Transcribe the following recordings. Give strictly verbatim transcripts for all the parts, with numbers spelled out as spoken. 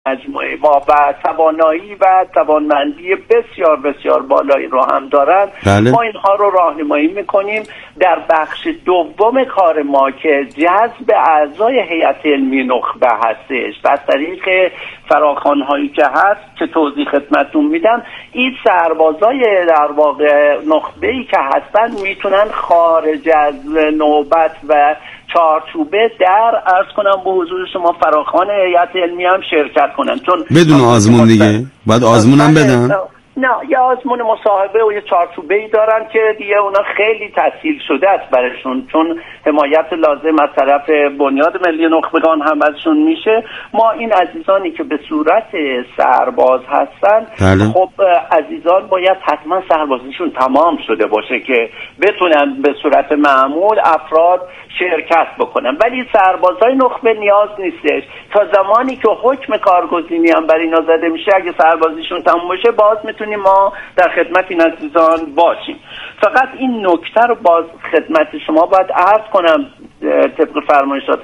مجموعه ما و توانایی و توانمندی بسیار بسیار بالایی رو هم دارن. بله. ما اینها رو راهنمایی میکنیم. در بخش دوم کار ما که جذب اعضای هیئت علمی نخبه هستش و از طریق فراخوان‌هایی که هست که توضیح خدمتتون میدم، این سربازای در واقع نخبه‌ای که هستن میتونن خارج از نوبت و چارچوبه در عرض کنم به حضور شما فراخوان هیئت علمی هم شرکت کنن، چون بدون آزمون دیگه باید آزمون هم بدن. نه یه آزمون مصاحبه و یه چارچوبه‌ای دارن که دیگه اونا خیلی تسهیل شده است برشون، چون حمایت لازم از طرف بنیاد ملی نخبگان هم ازشون میشه. ما این عزیزانی که به صورت سرباز هستن بله. خب عزیزان باید حتما سربازیشون تمام شده باشه که بتونن به صورت معمول افراد شرکت بکنن، ولی سربازای نخبه نیاز نیستش. تا زمانی که حکم کارگزینی هم برای اینا زده میشه، اگه سربازیشون تمام بشه باز میتونیم ما در خدمت این عزیزان باشیم. فقط این نکته رو باز خدمت شما باید عرض کنم، طبق فرمایشات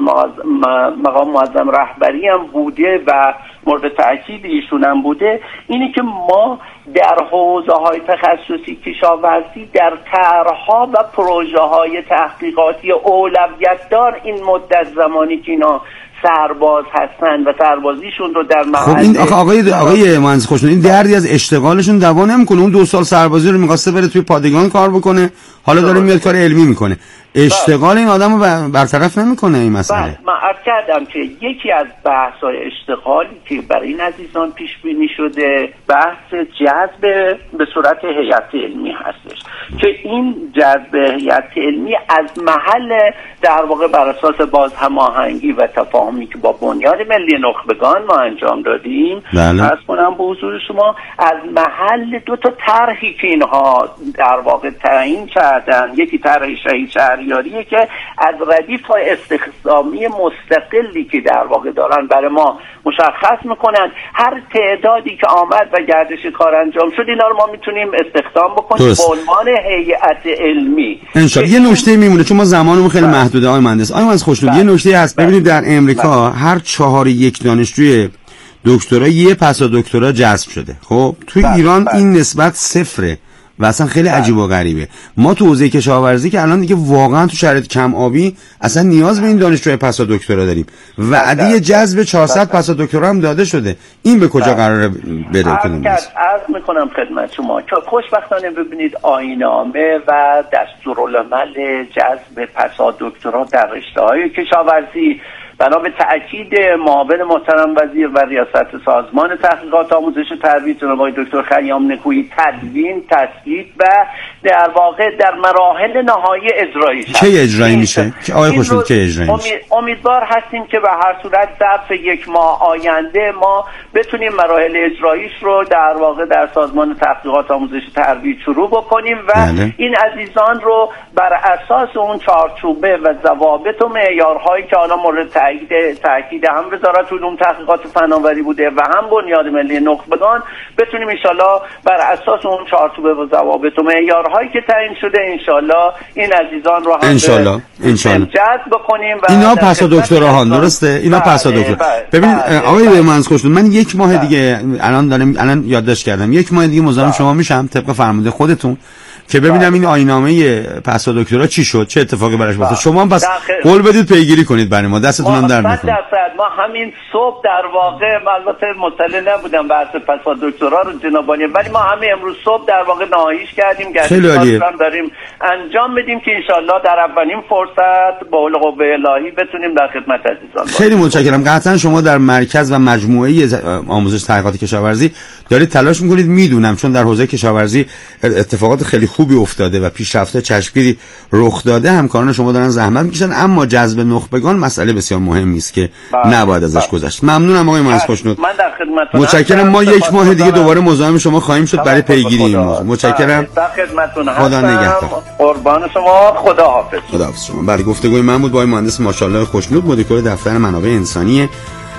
مقام معظم رهبری هم بوده و مورد تأکید ایشون هم بوده، اینی که ما در حوزه های تخصصی کشاورزی در طرح‌ها و پروژه های تحقیقاتی اولویت دار این مدت زمانی که اینا سرباز هستن و سربازیشون رو در محل خب این آقای آقای مهندس خوشنود این دردی از اشتغالشون دوا نمیکنه. اون دو سال سربازی رو می‌خواسته بره توی پادگان کار بکنه، حالا داره میاد کار علمی میکنه. اشتغال این آدمو برطرف نمیکنه این مسئله. بله من عرض کردم که یکی از بحث‌های اشتغالی که برای این عزیزان پیش بینی شده بحث جذب به صورت هیئت علمی هستش که این جذب هیئت علمی از محل در واقع بر اساس باز هماهنگی و تفاهمی که با بنیاد ملی نخبگان ما انجام دادیم، عرض کنم به حضور شما از محل دو تا طرحی که اینها در واقع تعیین کردن، یکی طرح شهید شهریاریه که از ردیف های استخدامی مستقلی که در واقع دارن برای ما مشخص میکنن هر تعدادی که آمد و گردش کار انجام شد اینا رو ما میتونیم استخدام بکنیم به عنوان هیئت علمی. انشالله یه نکته میمونه چون ما زمانمون خیلی محدوده. آقای مهندس آقای مهندس خوشنود یه نکته هست، ببینید در امریکا هر چهار یک دانشجوی دکترا یه پسا دکترا جذب شده. خب تو ایران این نسبت صفره و اصلا خیلی عجیب و غریبه. ما تو حوزه کشاورزی که الان دیگه واقعا تو شرایط کم آبی اصلا نیاز به این دانشجوی پسا دکترا داریم. وعده جذب چهارصد پسا دکترا هم داده شده. این به کجا قراره بره کنیم؟ عرض میکنم خدمت شما که خوشبختانه ببینید آیین‌نامه و دستورالعمل جذب پسا دکترا در رشته‌های کشاورزی بنا به تأکید معاون محترم وزیر و ریاست سازمان تحقیقات آموزش و ترویج جناب آقای دکتر خیام نکویی تدوین، تسلیت و در واقع در مراحل نهایی اجرایی شد. چه اجرایی میشه؟ آقای خوشنود چه اجرایی میشه؟ امید، امیدوار هستیم که به هر صورت ظرف یک ماه آینده ما بتونیم مراحل اجراییش رو در واقع در سازمان تحقیقات آموزش و ترویج شروع بکنیم و بله. این عزیزان رو بر اساس اون چارچوبه و ضوابط و معیارهایی که حالا مورد تأکید تأکید هم وزارت علوم تحقیقات فناوری بوده و هم بنیاد ملی نخبگان بتونیم ان شاءالله بر اساس اون چارچوبه و ضوابط و معیارهایی که تعیین شده ان شاءالله این عزیزان رو هم ان شاءالله ان شاءالله جذب بکنیم و اینا پسا دکترا ها درسته. اینا پسا دکترا. ببینید آقای مهندس خوشنود من یک ماه دیگه الان دارم الان یادداشت کردم یک ماه دیگه مزاحم شما میشم طبق فرموده خودتون که ببینم این آیین‌نامه پسا دکترا چی شد، چه اتفاقی براش افتاد. شما هم پس قول بدید پیگیری کنید برای ما، دستتون هم در میکنه. ما همین صبح در واقع البته مطلع نبودم بحث پسا دکترا رو جنابانی، ولی ما همین امروز صبح در واقع نهاییش کردیم، گردش داریم انجام بدیم که ان شاءالله در اولین فرصت با قول قوه الهی بتونیم در خدمت عزیزان. خیلی متشکرم. قطعا شما در مرکز و مجموعه آموزش تحقیقات کشاورزی دارید تلاش میکنید، میدونم، چون در حوزه کشاورزی اتفاقات خیلی خوبی افتاده و پیشرفت چشمگیری رخ داده، همکاران شما دارن زحمت میکشن، اما جذب نخبگان مسئله بسیار مهمی است که نباید ازش گذشت. ممنونم آقای مهندس خوشنود. من در خدمتتونم. متشکرم. ما یک ماه دیگه دوباره مزاحم شما خواهیم شد برای پیگیری این موضوع. متشکرم. در خدمتتون هستم. خدا نگهدار. قربان شما. خدا حافظ. خدا حافظ شما. بله، گفتگوی من بود با آقای مهندس ماشاءالله خوشنود، مدیر دفتر منابع انسانی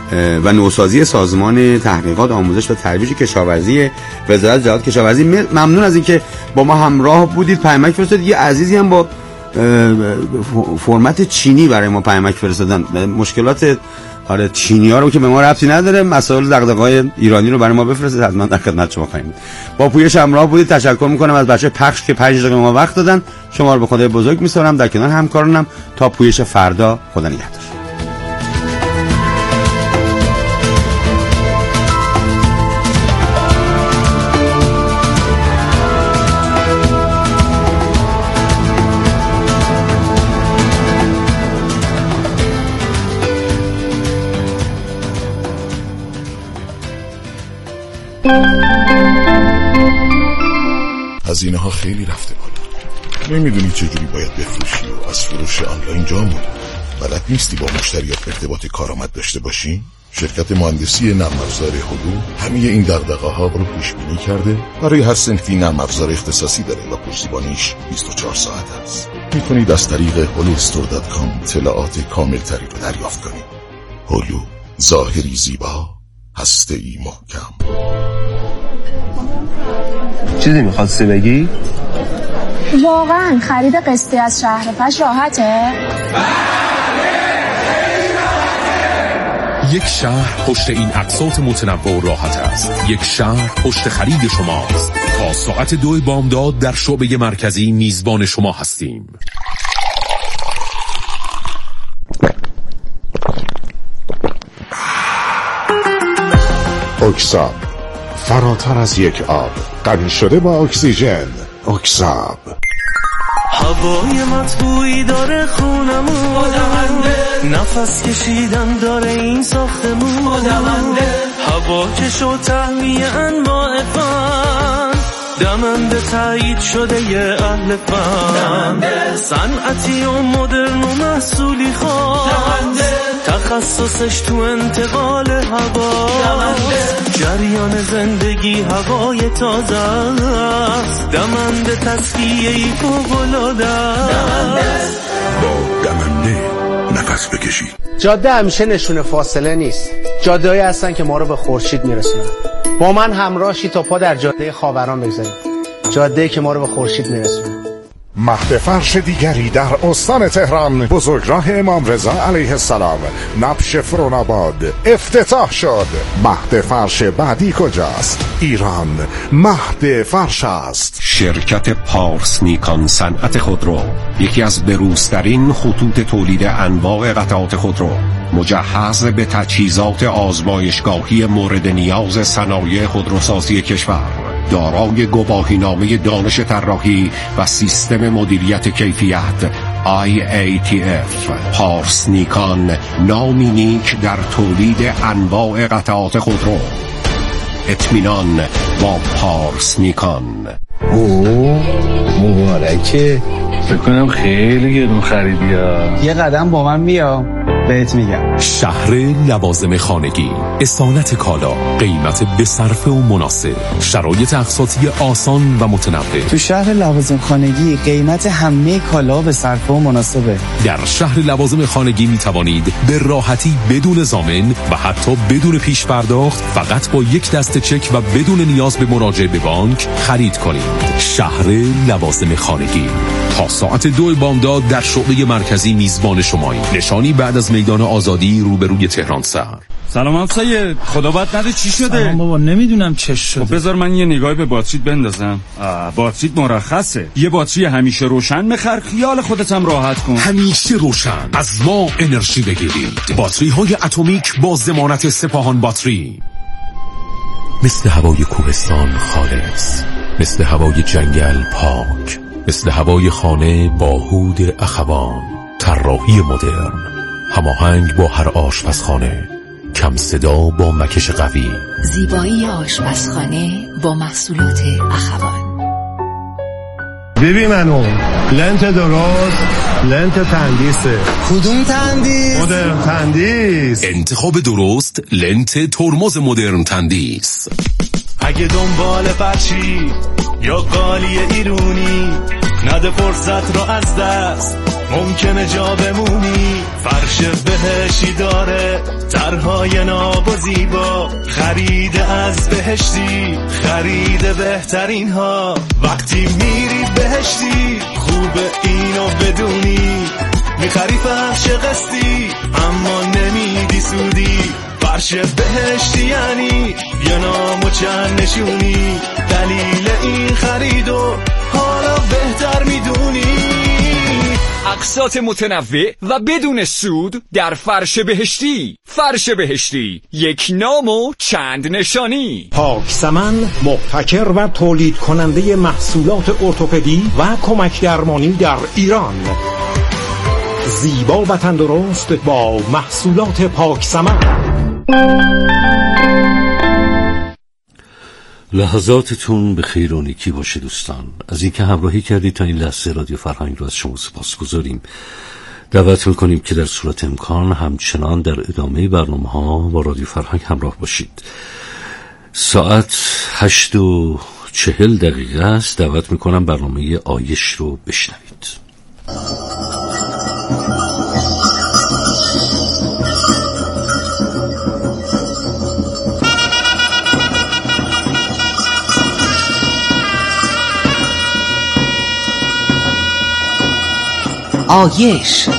و نوسازی سازمان تحقیقات آموزش و ترویج کشاورزی وزارت جهاد کشاورزی. ممنون از اینکه با ما همراه بودید. پیامک فرستادید. یه عزیزی هم با فرمت چینی برای ما پیامک فرستادن. مشکلات آره چینی‌ها رو که به ما ربطی نداره، مسائل دغدغه‌های ایرانی رو برای ما بفرستید، حتما در خدمت شما خواهیم. با پویش همراه بودید. تشکر می‌کنم از بچه پخش که پنج دقیقه ما وقت دادن. شما رو به خدای بزرگ می‌سپارم در کنار همکارانم تا پویش فردا. خدا نگهدار. هزینه ها خیلی رفته بالا. نمیدونی چجوری باید بفروشی و از فروش آنلاین جا موندی. بلد نیستی با مشتریات ارتباط کارآمد داشته باشی؟ شرکت مهندسی نرم افزار هلو همه این دغدغه ها رو پیش بینی کرده. برای هر صنفی نرم افزار اختصاصی داره و پشتیبانیش بیست و چهار ساعت است. میتونید از طریق هلو استور دات کام اطلاعات کامل تری رو دریافت کنید. هلو، ظاهری زیبا، هسته‌ای محکم. چیزی میخواستی بگی؟ واقعا خرید قسطی از شهرفش راحته؟ یک شهر پشت این اقساط متنوع و راحت است. یک شهر پشت خرید شماست. تا ساعت دو بامداد در شعبه مرکزی میزبان شما هستیم. اکساب، فراتر از یک آب، غنی شده با اکسیژن. اکساب. هوای مطبوعی داره خونمون، نفس کشیدن داره این ساختمون، هوا که شو تهمیه انواع فن، دمنده تایید شده یه اهل فن، صنعتی و مدرن و محصولی خاص، تخصصش تو انتقال هوا، جریان زندگی هوای تازه است، دمنده تصفیه‌ای فوق‌العاده است. با دمنده نفس بکشید. جاده همیشه نشونه فاصله نیست. جاده‌ای هستن که ما رو به خورشید میرسونن. با من همراهی تا پا در جاده خاوران بگذاریم. جاده‌ای که ما رو به خورشید میرسونه. مهد فرش دیگری در استان تهران، بزرگراه امام رضا علیه السلام، نبش فروناباد افتتاح شد. مهد فرش بعدی کجاست؟ ایران مهد فرش است. شرکت پارس نیکان صنعت خودرو، یکی از بروزترین خطوط تولید انواع قطعات خودرو، مجهز به تجهیزات آزمایشگاهی مورد نیاز صنایع خودروسازی کشور، دارای گواهینامه دانش طراحی و سیستم مدیریت کیفیت آی ای تی اف. پارس نیکان، نامی نیک در تولید انواع قطعات خودرو. اطمینان با پارس نیکان. اوه مبارکه. فکر کنم خیلی گرون خریدی ها. یه قدم با من بیا بهت میگم. شهر لوازم خانگی، اصالت کالا، قیمت به صرفه و مناسب، شرایط اقساطی آسان و متنوع. تو شهر لوازم خانگی قیمت همه کالا به صرفه و مناسبه. در شهر لوازم خانگی می توانید به راحتی بدون ضامن و حتی بدون پیش پرداخت، فقط با یک دسته چک و بدون نیاز به مراجعه به بانک خرید کنید. شهر لوازم خانگی تا ساعت دو بامداد در شعبه مرکزی میزبان شماییم. نشانی بعد از میدان آزادی روبروی تهران سر. سلام افسایه، خدا بد نده چی شده؟ سلام بابا، نمیدونم چه شده. خب بذار من یه نگاهی به باتریت بندازم. باتریت مرخصه. یه باتری همیشه روشن مخر، خیال خودت هم راحت کن. همیشه روشن، از ما انرژی بگیرید. باتری های اتمیک با ضمانت سپاهان باتری. مثل هوای کوهستان خالص، مثل هوای جنگل پاک، مثل هوای خانه با هود اخوان. طراحی مدرن، هماهنگ با هر آشپزخانه، کم صدا با مکش قوی. زیبایی آشپزخانه با محصولات اخوان. ببین منو لنت درست، لنت تندیسه. کدوم تندیس؟ مدرن تندیس. انتخاب درست، لنت ترمز مدرن تندیس. اگه دنبال فرشی یا قالی ایرونی، نده فرصت رو از دست، ممکنه جا بمونی. فرش بهشتی داره طرحهای ناب و زیبا، خرید از بهشتی، خرید بهترین ها. وقتی میری بهشتی خوبه اینو بدونی، میخری فرش قسطی اما نمیدی حسودی. فرش بهشتی یعنی یه نام و چند نشونی، دلیل این خریدو حالا بهتر میدونی. اقساط متنوع و بدون سود در فرش بهشتی. فرش بهشتی، یک نام و چند نشانی. پاک سمن، مبتکر و تولید کننده محصولات ارتوپدی و کمک درمانی در ایران. زیبا و تندرست با محصولات پاک سمن. لحظاتتون به خیر و نیکی باشه دوستان. از اینکه همراهی کردید تا این لحظه رادیو فرهنگ رو از شما سپاسگزاریم. دعوت میکنیم که در صورت امکان همچنان در ادامه برنامه ها با رادیو فرهنگ همراه باشید. ساعت هشت و چهل دقیقه است. دعوت میکنم برنامه آیش رو بشنوید. آیش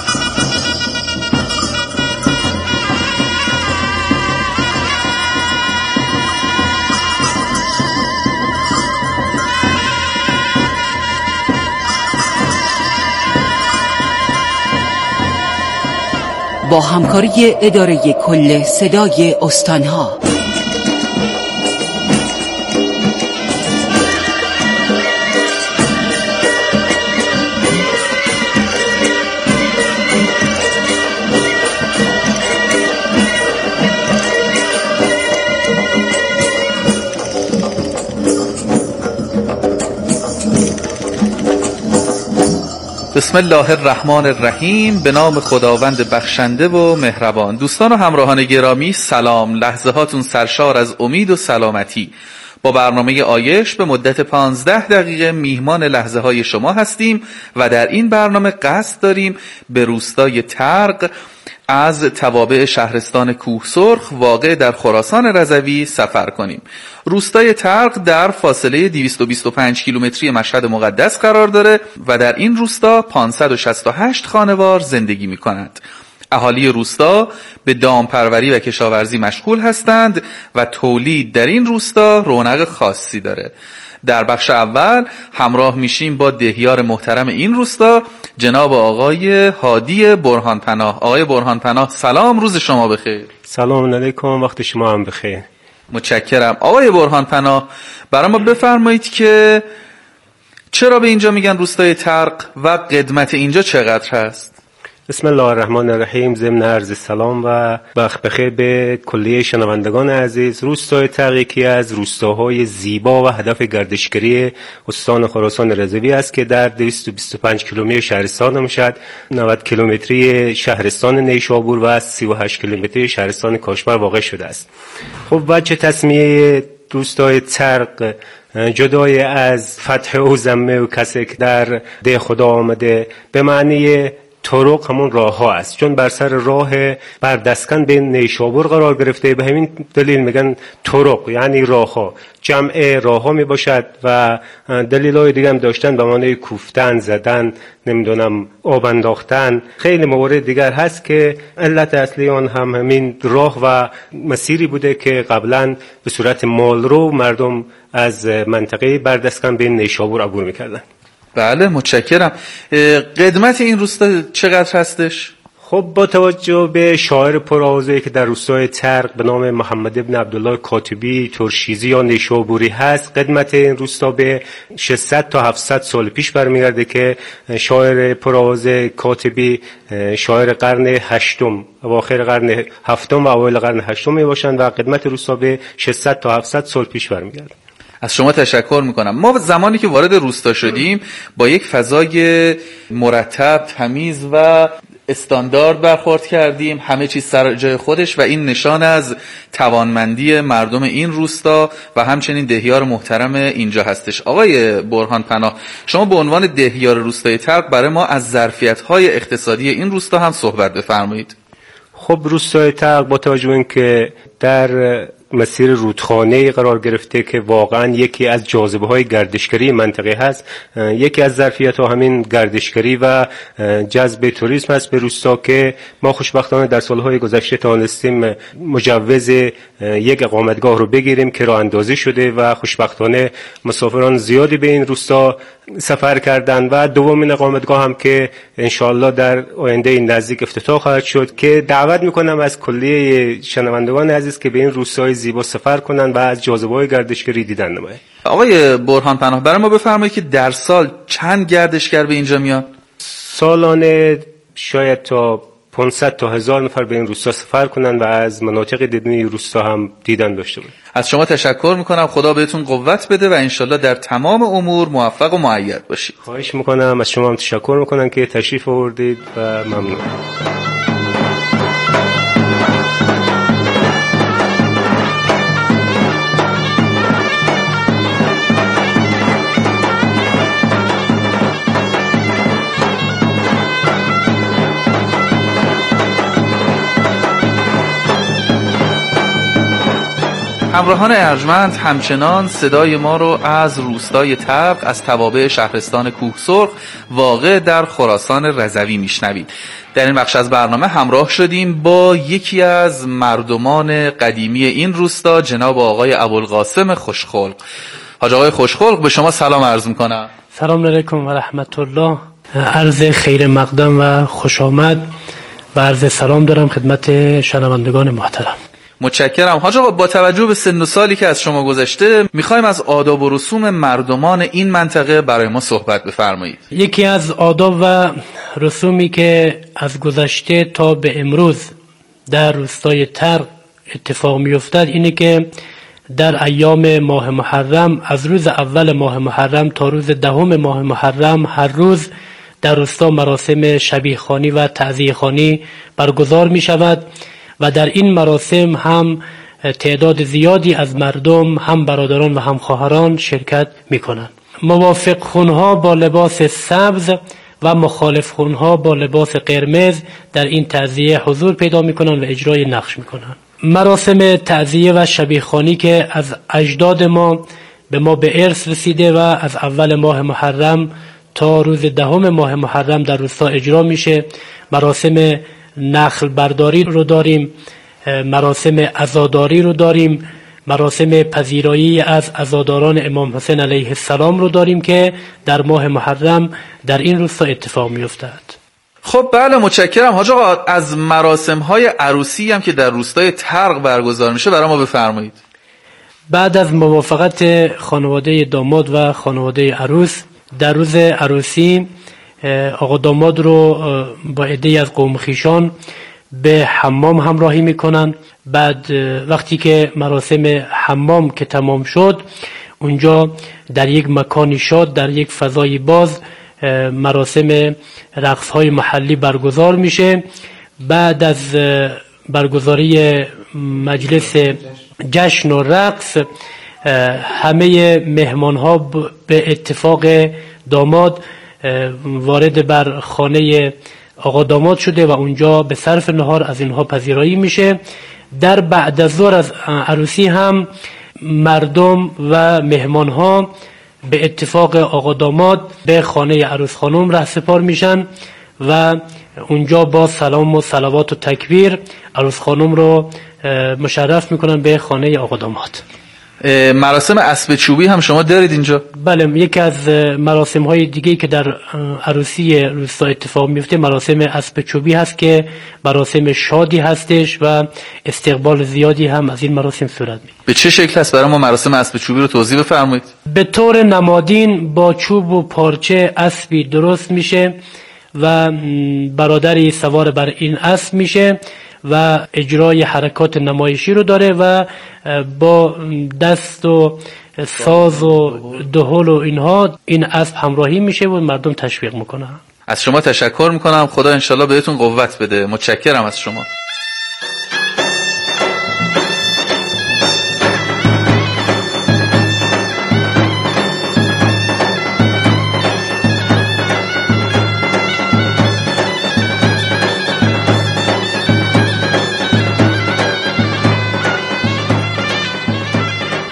با همکاری اداره کل صدای استانها. بسم الله الرحمن الرحیم. به نام خداوند بخشنده و مهربان. دوستان و همراهان گرامی سلام. لحظه هاتون سرشار از امید و سلامتی. با برنامه آیش به مدت پانزده دقیقه میهمان لحظه های شما هستیم و در این برنامه قصد داریم به روستای ترق از توابع شهرستان کوه سرخ واقع در خراسان رضوی سفر کنیم. روستای ترق در فاصله دویست و بیست و پنج کیلومتری مشهد مقدس قرار داره و در این روستا پانصد و شصت و هشت خانوار زندگی می کنند. اهالی روستا به دامپروری و کشاورزی مشغول هستند و تولید در این روستا رونق خاصی داره. در بخش اول همراه میشیم با دهیار محترم این روستا جناب آقای هادی برهانپناه. آقای برهانپناه سلام، روز شما بخیر. سلام علیکم، وقت شما هم بخیر. متشکرم. آقای برهانپناه برای ما بفرمایید که چرا به اینجا میگن روستای ترق و قدمت اینجا چقدر هست؟ بسم الله الرحمن الرحیم. ضمن عرض سلام و وقت بخیر به کلیه شنوندگان عزیز. روستای ترق یکی از روستاهای زیبا و هدف گردشگری استان خراسان رضوی است که در دویست و بیست و پنج کیلومتری شهرستان مشهد، نود کیلومتری شهرستان نیشابور و سی و هشت کیلومتری شهرستان کاشمر واقع شده است. خب وجه تسمیه روستای ترق جدای از فتح و ضمه و کسی که در ده خدا آمده به معنی طرق همون راه ها است، چون بر سر راه بردسکن بین نیشابور قرار گرفته، به همین دلیل میگن طرق یعنی راه ها. جمع راه ها می باشد و دلیل های دیگه هم داشتن به معنی کوفتن، زدن، نمیدونم آب انداختن، خیلی موارد دیگر هست که علت اصلی آن هم همین راه و مسیری بوده که قبلا به صورت مالرو مردم از منطقه بردسکن بین نیشابور عبور میکردن. بله متشکرم. قدمت این روستا چقدر هستش؟ خب با توجه به شاعر پرآوازه‌ای که در روستای ترق به نام محمد ابن عبدالله کاتبی ترشیزی یا نیشابوری هست، قدمت این روستا به ششصد تا هفتصد سال پیش برمیگرده که شاعر پرآوازه کاتبی شاعر قرن هشتم، اواخر قرن هفتم و اوایل قرن هشتم می باشند و قدمت روستا به ششصد تا هفتصد سال پیش برمیگرده. از شما تشکر میکنم. ما زمانی که وارد روستا شدیم با یک فضای مرتب، تمیز و استاندارد برخورد کردیم، همه چیز سر جای خودش و این نشان از توانمندی مردم این روستا و همچنین دهیار محترم اینجا هستش. آقای برهانپناه، شما به عنوان دهیار روستای ترق برای ما از ظرفیت‌های اقتصادی این روستا هم صحبت بفرمایید. خب روستای ترق با توجه به اینکه در مسیر رودخانه قرار گرفته که واقعا یکی از جاذبه های گردشگری منطقه هست. یکی از ظرفیت ها همین گردشگری و جذب توریسم هست به روستا که ما خوشبختانه در سالهای گذشته توانستیم مجوز یک اقامتگاه رو بگیریم که راه اندازی شده و خوشبختانه مسافران زیادی به این روستا سفر کردن و دومین اقامتگاه هم که انشاءالله در آینده نزدیک افتتاح خواهد شد که دعوت میکنم از کلیه شنوندگان عزیز که به این روستای زیبا سفر کنن و از جاذبه‌های گردشگری دیدن نمایند. آقای برهان پناه برای ما بفرمایید که در سال چند گردشگر به اینجا میاد؟ سالانه شاید تا پانصد تا هزار نفر به این روستا سفر کنن و از مناطق دیدنی روستا هم دیدن داشته باشن. از شما تشکر میکنم، خدا بهتون قوت بده و انشالله در تمام امور موفق و مؤید باشید. خواهش میکنم، از شما هم تشکر میکنم که تشریف آوردید و ممنون. همراهان ارجمند، همچنان صدای ما رو از روستای تبق از توابع شهرستان کوهسرخ واقع در خراسان رضوی میشنوید. در این بخش از برنامه همراه شدیم با یکی از مردمان قدیمی این روستا، جناب آقای ابوالقاسم خوشخلق. حاج آقای خوشخلق، به شما سلام عرض میکنم. سلام علیکم و رحمت الله. عرض خیر مقدم و خوش آمد و عرض سلام دارم خدمت شنوندگان محترم. متشکرم. حاج آقا، با توجه به سن و سالی که از شما گذشته میخوایم از آداب و رسوم مردمان این منطقه برای ما صحبت بفرمایید. یکی از آداب و رسومی که از گذشته تا به امروز در روستای ترق اتفاق میافتد اینه که در ایام ماه محرم، از روز اول ماه محرم تا روز دهم ماه محرم، هر روز در روستا مراسم شبیه خوانی و تعزیه خوانی برگزار می شود و در این مراسم هم تعداد زیادی از مردم، هم برادران و هم خواهران شرکت می کنند. موافق خونها با لباس سبز و مخالف خونها با لباس قرمز در این تعزیه حضور پیدا می کنند و اجرای نقش می کنند. مراسم تعزیه و شبیه خوانی که از اجداد ما به ما به ارث رسیده و از اول ماه محرم تا روز دهم ماه محرم در روستا اجرا میشه. مراسم نخل برداری رو داریم، مراسم عزاداری رو داریم، مراسم پذیرایی از عزاداران امام حسین علیه السلام رو داریم که در ماه محرم در این روستا اتفاق میافتد. خب بله، متشکرم. حاج آقا، از مراسم های عروسی هم که در روستای ترق برگزار میشه برای ما بفرمایید. بعد از موافقت خانواده داماد و خانواده عروس، در روز عروسی آقا داماد رو با عده‌ای از قوم خویشان به حمام همراهی میکنن. بعد وقتی که مراسم حمام که تمام شد، اونجا در یک مکانی شاد، در یک فضای باز، مراسم رقص های محلی برگزار میشه. بعد از برگزاری مجلس جشن و رقص، همه مهمان ها به اتفاق داماد وارد بر خانه آقا داماد شده و اونجا به صرف نهار از اینها پذیرایی میشه. در بعد از ظهر از عروسی هم مردم و مهمان ها به اتفاق آقا داماد به خانه عروس خانم رهسپار میشن و اونجا با سلام و صلوات و تکبیر عروس خانم رو مشرف میکنن به خانه آقا داماد. مراسم اسب چوبی هم شما دارید اینجا؟ بله، یکی از مراسم های دیگه که در عروسی روستا اتفاق میفته مراسم اسب چوبی هست که مراسم شادی هستش و استقبال زیادی هم از این مراسم صورت میگیره. به چه شکل هست؟ برای ما مراسم اسب چوبی رو توضیح بفرمایید. به طور نمادین با چوب و پارچه اسبی درست میشه و برادری سوار بر این اسب میشه و اجرای حرکات نمایشی رو داره و با دست و ساز و دهل و اینها این اسب همراهی میشه و مردم تشویق میکنن. از شما تشکر میکنم، خدا انشالله بهتون قوت بده. متشکرم از شما.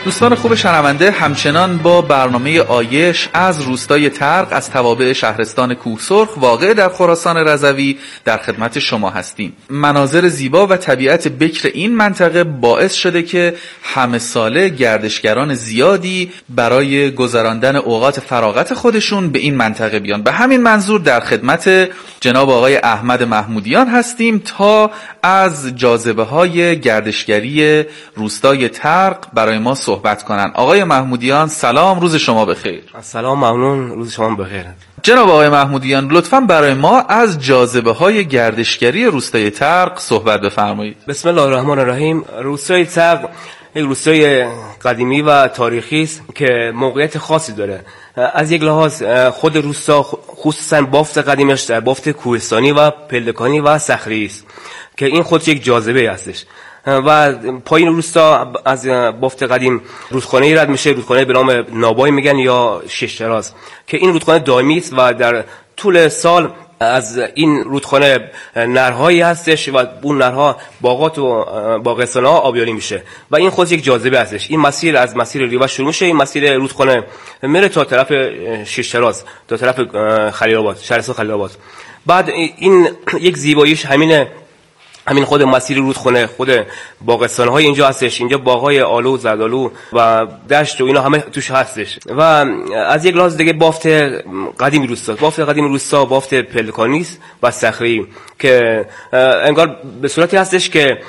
دوستان خوب شنونده، همچنان با برنامه آیش از روستای ترق از توابع شهرستان کوهسرخ واقع در خراسان رضوی در خدمت شما هستیم. مناظر زیبا و طبیعت بکر این منطقه باعث شده که همه ساله گردشگران زیادی برای گذراندن اوقات فراغت خودشون به این منطقه بیان. به همین منظور در خدمت جناب آقای احمد محمودیان هستیم تا از جاذبه‌های گردشگری روستای ترق برای ما صحبت کنن. آقای محمودیان سلام، روز شما بخیر. سلام، ممنون، روز شما بخیر. جناب آقای محمودیان لطفاً برای ما از جاذبه‌های گردشگری روستای ترق صحبت بفرمایید. بسم الله الرحمن الرحیم. روستای ترق یک روستای قدیمی و تاریخی است که موقعیت خاصی داره. از یک لحاظ خود روستا خصوصا بافت قدیمش در بافت کوهستانی و پلکانی و صخری است که این خود یک جاذبه هستش. و پایین روستا از بافت قدیم رودخانه‌ای رد میشه، رودخانه به نام نابای میگن یا شش تراز، که این رودخانه دائمی است و در طول سال از این رودخانه نرهایی هستش و اون نرها باغات و باغستان‌ها آبیاری میشه و این خود یک جاذبه هستش. این مسیر از مسیر ریوا شروع میشه، این مسیر رودخانه میره تا طرف شش تراز، تا طرف خلیل آباد، شهرستان خلیل آباد. بعد این یک زیباییش همینه، همین خود مسیر رودخانه، خود باغستان‌های اینجا هستش. اینجا باغ‌های آلو، زردآلو و دشت و اینا همه توش هستش. و از یک لحاظ دیگه بافت قدیم روستا، بافت قدیم روستا بافت پلکانی است و صخری که انگار به صورتی هستش که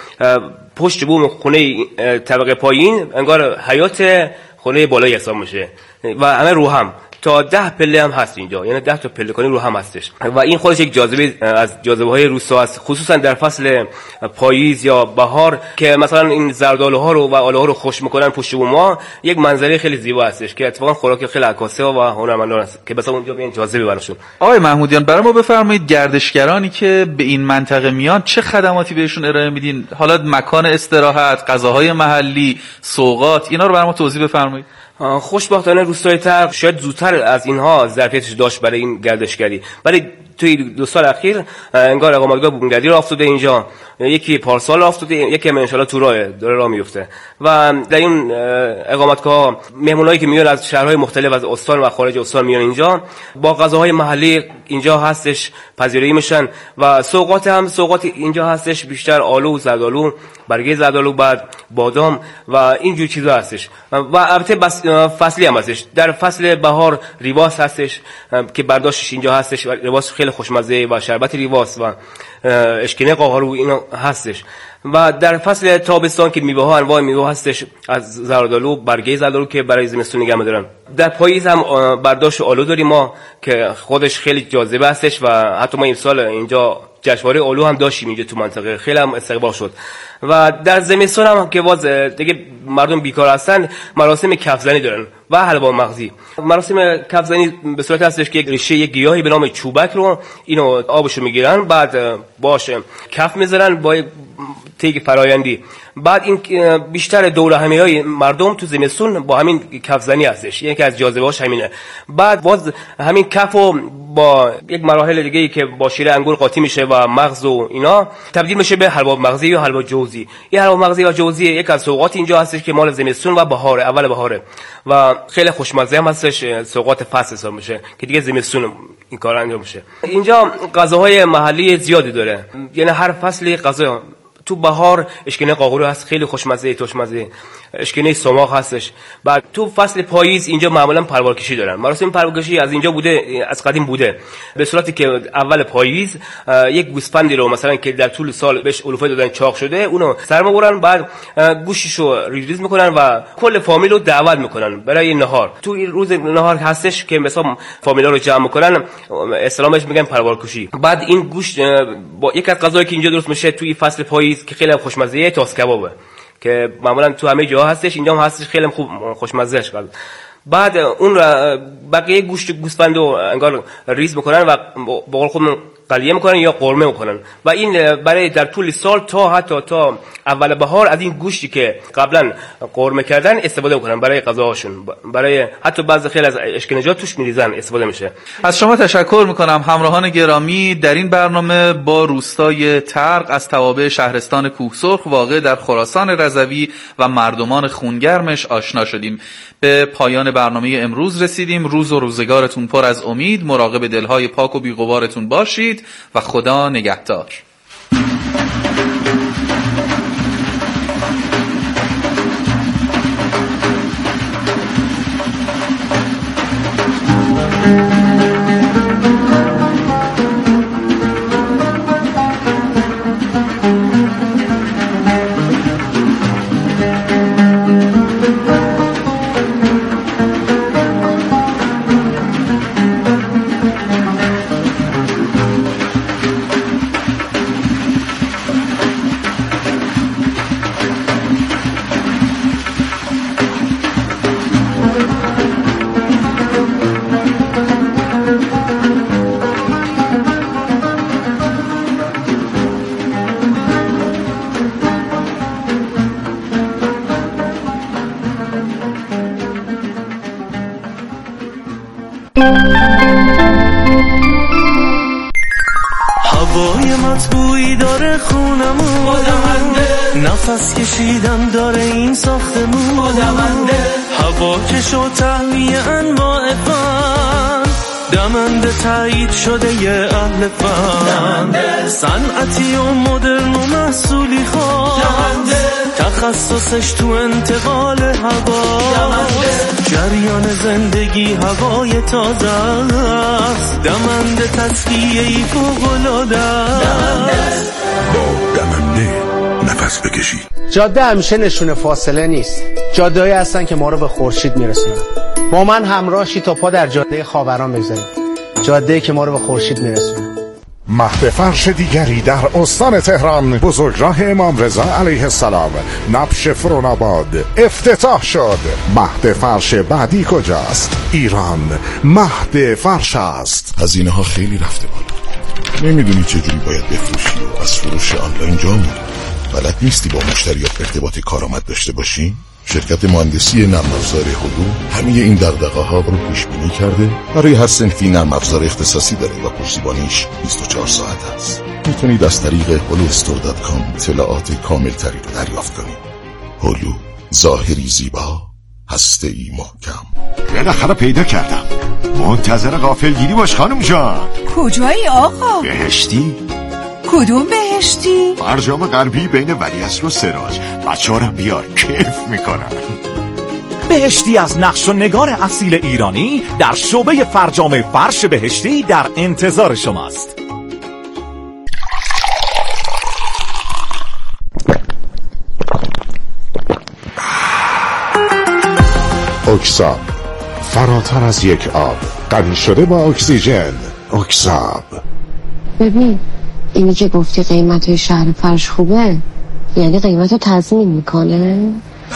پشت بوم خونه طبقه پایین انگار حیات خونه بالایی حساب میشه و همه رو هم تا ده پله هم هست اینجا، یعنی ده تا پلکانی رو هم هستش و این خودش یک جاذبه از جاذبه‌های روستا است، خصوصا در فصل پاییز یا بهار که مثلا این زردآلوها رو و آلوها رو خوش میکنن پشت بوم‌ها. یک منظره خیلی زیبا هستش که اتفاقا خوراک خیلی عکاس‌ها و هنرمندان است که مثلا اونجا بیان جاذبه براشون. آقای محمودیان برای ما بفرمایید گردشگرانی که به این منطقه میان چه خدماتی بهشون ارائه میدین؟ حالا مکان استراحت، غذاهای محلی، سوغات، اینا رو برای ما توضیح بفرمایید. خوشبختانه روستای ترق شاید زودتر از اینها ظرفیتش داشت برای این گردشگری، ولی توی دو سال اخیر انگار اقامتگاه بومگردی راه افتاده اینجا، یکی پارسال راه افتاده، یکی ان شاءالله تو راه داره راه میفته و در این اقامتگاه مهمونایی که میان از شهرهای مختلف از استان و خارج استان میان اینجا با غذاهای محلی اینجا هستش پذیرایی میشن و سوغات هم سوغات اینجا هستش، بیشتر آلو، زردآلو، برگه زردآلو، بعد بادام و اینجور چیزا هستش و البته بس فصلی هم هستش. در فصل بهار ریواس هستش که برداشتش اینجا هستش و ریواس خیلی خوشمزه و شربت ریواس و اشکنه قاهرو اینا هستش. و در فصل تابستان که میوه ها انواع میوه هستش از زردآلو، برگه زردآلو که برای زمستون نگه می‌دارن. در پاییز هم برداشت آلو داریم ما که خودش خیلی جاذبه هستش و حتی ما این سال اینجا جشنواره آلو هم داشتیم اینجا تو منطقه، خیلی هم استقبال شد. و در زمستون هم که باز دیگه مردم بیکار هستن مراسم کفزنی دارن و حلوا مغزی. مراسم کفزنی به صورت هستش که یک ریشه یک گیاهی به نام چوبک رو اینو آبشو میگیرن، بعد باش کف میذارن با تیگ فرایندی. بعد این بیشتر دوره همی های مردم تو زمستون با همین کفزنی هستش، یکی از جاذبه‌هاش همینه. بعد باز همین کفو با یک مراحل دیگه ای که با شیر انگور قاطی میشه و مغز و اینا تبدیل میشه به حلوا مغزی یا حلوا جوزی. این حلوا مغزی یا جوزی یک از سوغات اینجا هستش که مال زمستون و بهار، اول بهاره و خیلی خوشمزه هم هستش، سوغات فصل حساب میشه که دیگه زمستون این کار انجام میشه. اینجا غذاهای محلی زیادی داره، یعنی هر فصلی غذا. تو بهار اشکنه قاقورو هست خیلی خوشمزه، توشمزه، اشکنه سماق هستش. بعد تو فصل پاییز اینجا معمولا پروارکشی دارن. مراسم پروارکشی از اینجا بوده، از قدیم بوده، به صورتی که اول پاییز یک گوسفندی رو مثلا که در طول سال بهش علوفه دادن چاق شده اونو سر می‌برن، بعد گوشتشو ریز ریز میکنن و کل فامیل رو دعوت میکنن برای نهار. تو این روز نهار هستش که مثلا فامیلا رو جمع میکنن، اسلامش میگن پروارکشی. بعد این گوشت با یک از غذایی که اینجا درست میشه توی فصل پاییز که خیلی خوشمزه، تاس کبابه که معمولا تو همه جاها هستش، اینجا هم هستش، خیلی خوب خوشمزه اش. بعد اون بقیه گوشت گوسفندو انگار ریز میکنن و با قول خودمون قلیه میکنن یا قرمه میکنن و این برای در طول سال تا حتی تا اول بهار از این گوشتی که قبلا قرمه کردن استفاده میکنن برای غذاهاشون، برای حتی بعضی خیلی از اشکنجات توش میریزن استفاده میشه. از شما تشکر میکنم همراهان گرامی. در این برنامه با روستای ترق از توابع شهرستان کوهسرخ واقع در خراسان رضوی و مردمان خونگرمش آشنا شدیم. به پایان برنامه امروز رسیدیم. روز و روزگارتون پر از امید. مراقب دلهای پاک و بی‌غبارتون باشید و خدا نگهدار. هوای مطبوعی داره خونمون، نفس کشیدن داره این ساختمون، هوا کش و تهویه انواع فن، دمنده تایید شده یه اهل فن، صنعتی و مدرن و محصولی خاص، تخصصش تو انتقال هوا، جریان زندگی هوای تازه است، دمنده تصفیه‌ای فوق‌العاده است. با دمنده نفس بکشید. جاده همیشه نشونه فاصله نیست. جاده‌ای هستن که ما رو به خورشید میرسونن. با من همراه شید تا پا در جاده خاوران بگذاریم. جاده‌ای که ما رو به خورشید میرسونه. مهد فرش دیگری در استان تهران، بزرگراه امام رضا علیه السلام، نبش فروناباد افتتاح شد. مهد فرش بعدی کجاست؟ ایران مهد فرش است. هزینه ها خیلی رفته بالا. نمیدونی چجوری باید بفروشی و از فروش آنلاین جا موندی. بلد نیستی با مشتریات ارتباط کارآمد داشته باشی؟ شرکت مهندسی نرم افزار هلو همه این دغدغه ها رو پیش بینی کرده. برای هر صنفی نرم افزار اختصاصی داره و پشتیبانیش بیست و چهار ساعت است. میتونید از طریق هلو استور دات کام اطلاعات کامل تری رو دریافت کنید. هلو، ظاهری زیبا، هسته‌ای محکم. بالاخره پیدا کردم. منتظر غافلگیری باش خانم جان. کجایی آقا؟ بهشتی؟ کدوم بهشتی؟ برجام غربی بین ولیعصر و سراج. بچه‌هارم بیار، کیف میکنن. بهشتی از نقش و نگار اصیل ایرانی در شعبه فرجام فرش بهشتی در انتظار شماست. اکساب، فراتر از یک آب، غنی شده با اکسیژن. اکساب. ببین اینی که گفتی قیمت شهر فرش خوبه، یعنی قیمت رو تضمین میکنه؟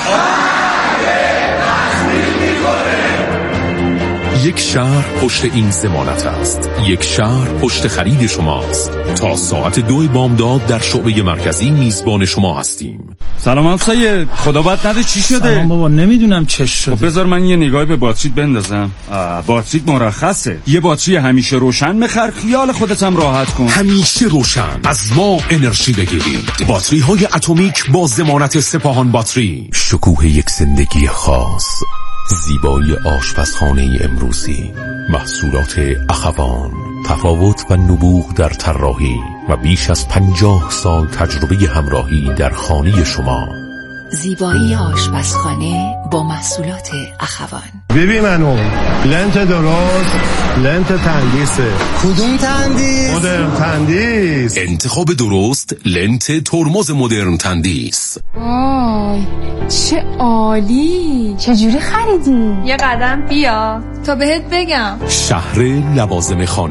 یک شهر پشت این ضمانت است. یک شهر پشت خرید شماست. تا ساعت دو بامداد در شعبه مرکزی میزبان شما هستیم. سلام همسایه، خدا بد نده چی شده؟ سلام بابا، نمیدونم چه شده. خب بذار من یه نگاهی به باتریت بندازم. باتریت مرخصه. یه باتری همیشه روشن بخر، خیال خودت هم راحت کن. همیشه روشن از ما انرژی بگیرید. باتری های اتمیک با ضمانت سپاهان باتری. شکوه یک زندگی خاص، زیبایی آشپزخانه امروزی، محصولات اخوان، تفاوت و نبوغ در طراحی و بیش از پنجاه سال تجربه همراهی در خانه شما. زیبایی آشپزخانه با محصولات اخوان. ببین منو لنت درست، لنت تندیسه. کدوم تندیس؟ مدرن تندیس. انتخاب درست، لنت ترمز مدرن تندیس. وای چه عالی. چجوری خریدی؟ یه قدم بیا تا بهت بگم. شهر لوازم خانگی،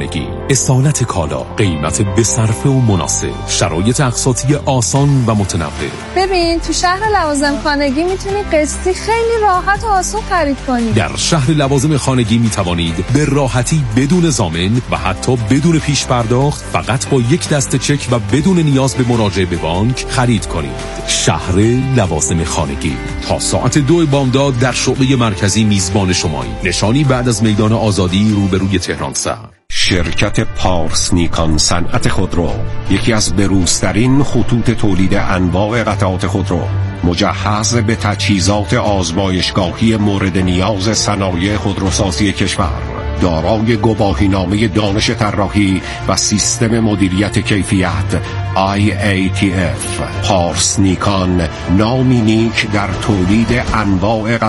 اصالت کالا، قیمت بصرفه و مناسب، شرایط اقساطی آسان و متنوع. ببین تو شهر لوازم خانگی میتونی قسطی خیلی راحت و آسون خرید کنی. در شهر لوازم خانگی میتوانید به راحتی بدون ضامن و حتی بدون پیش پرداخت فقط با یک دسته چک و بدون نیاز به مراجعه به بانک خرید کنید. شهر لوازم خانگی تا ساعت دو بامداد در شعبه مرکزی میزبان شماییم. نشانی بعد از میدان آزادی روبروی تهران سر. شرکت پارس نیکان صنعت خودرو، یکی از بروزترین خطوط تولید انواع قطعات خودرو، مجهز به تجهیزات آزمایشگاهی مورد نیاز صنایع خودروسازی کشور، دارای گواهینامه دانش طراحی و سیستم مدیریت کیفیت آی ای تی اف. پارس نیکان، نامی نیک در تولید انواع